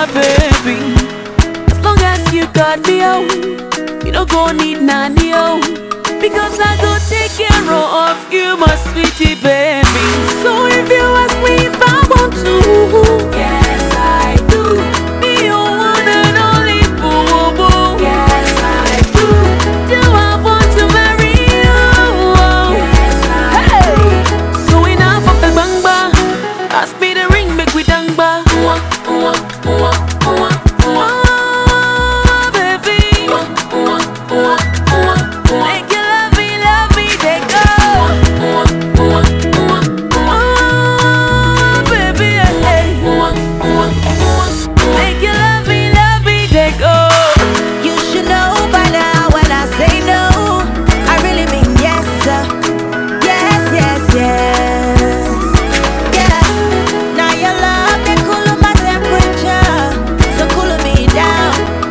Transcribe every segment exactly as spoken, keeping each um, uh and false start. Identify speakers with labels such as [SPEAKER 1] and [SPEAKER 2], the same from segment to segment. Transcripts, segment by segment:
[SPEAKER 1] baby. As long as you got me, oh, you don't go need nanny, oh, because I go take care of you, my sweetie baby. So if you ask me if I want to, yes I do. Be your one and only boo boo. Yes I do. Do I want to marry you? Yes I hey. do. So enough of the bang bang. Pass me the ring, make we dang ba. Mwah, mwah, mwah, mwah, mwah. Oh, baby. Mwah, mwah, mwah, mwah, mwah. Make you love me, love me, they go. Mwah, mwah, mwah, mwah. Oh, baby, hey. Mwah, mwah, mwah, mwah. Make you love me, love me, they go.
[SPEAKER 2] You should know by now when I say no, I really mean yes, sir. Yes, yes, yes. Yeah. Now your love can cool my temperature, so cool me down.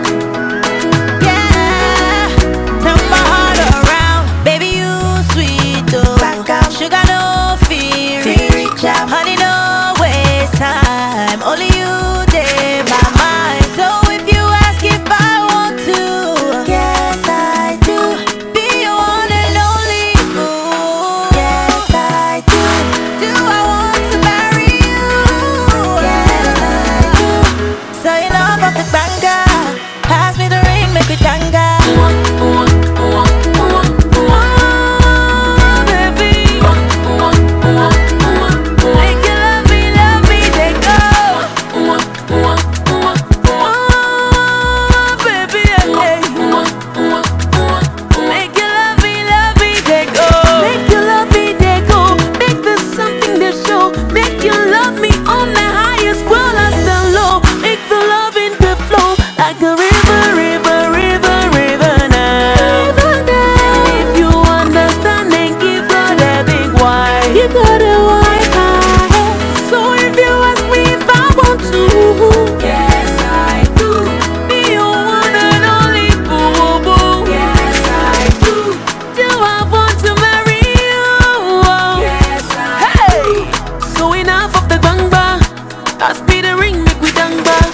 [SPEAKER 2] Yeah. Turn my heart around, baby you sweet though. Back out, sugar no fear, reach out, honey no waste time. Only you did my mind. So if you ask if I want to, yes I do. Be your one and only boo. Yes I do. Do I want to marry you? Yes I do. So you love of the banger. Pass me the ring, make it tanga.
[SPEAKER 1] Mwah, mwah, mwah, mwah, mwah. Oh, baby. Mwah, mwah, mwah, mwah, mwah. Make you love me, love me, they go. Mwah, mwah, mwah, mwah. Oh, baby, hey. Mwah, mwah, mwah, mwah. Make you love me, love me, they go. Make you love me, they go. Make this something to show. Make you love me on the highest, well as the low. Make the loving to flow like a river, river, river, river now. River now. And if you understand, then give God a big why. Give God a why. So if you ask me if I want to, yes I do. Be your one and only boo boo. Yes I do. Do I want to marry you? Yes I hey. do. So enough of the bang bang. Pass me the ring, make we dang bang.